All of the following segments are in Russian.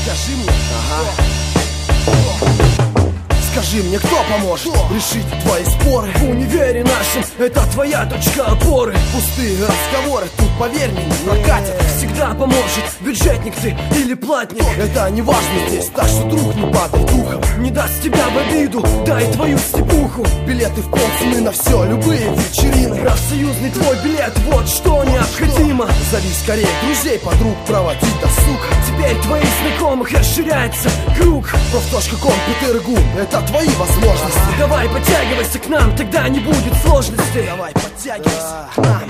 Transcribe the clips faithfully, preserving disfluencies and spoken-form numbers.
Скажи мне, ага. Скажи мне, кто поможет решить твои споры? В универе нашем это твоя точка опоры. Пустые разговоры тут, поверь мне, не прокатят. Всегда поможет, бюджетник ты или платник. Это не важно здесь, так что, друг, не падай духом. Не даст тебя в обиду, дай твою степуху. Билеты в полцены на все, любые вечерины. Профсоюзный твой билет, вот что необходимо. Зови скорее друзей, подруг, проводить досуг. Теперь твоих знакомых расширяется круг. Профтошка Ком Петергу, это твои возможности. Давай подтягивайся к нам, тогда не будет сложностей. Давай подтягивайся к нам.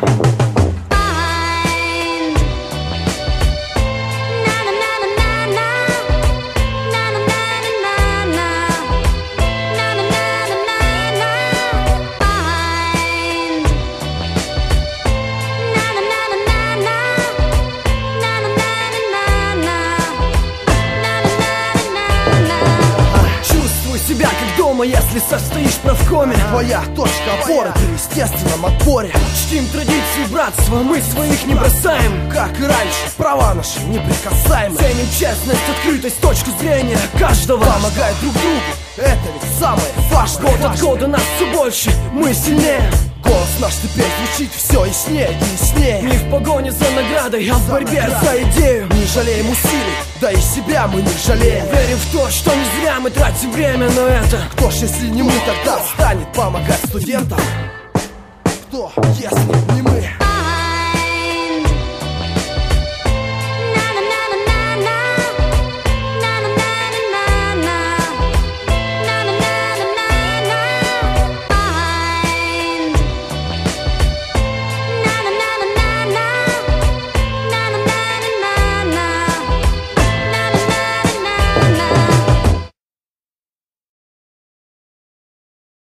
Себя как дома, если состоишь в правкоме. Твоя точка опоры при естественном отборе. Чтим традиции братства, мы своих не бросаем. Как и раньше, права наши неприкасаемы. Ценим честность, открытость, точку зрения каждого. Помогай друг другу, это ведь самое важное. Год от года нас все больше, мы сильнее. Голос наш теперь звучит все яснее и яснее. Не в погоне за наградой, а в борьбе за идею. Не жалеем усилий, да и себя мы не жалеем. Верим в то, что не зря мы тратим время на это. Кто ж, если не мы, тогда станет помогать студентам? Кто, если не мы?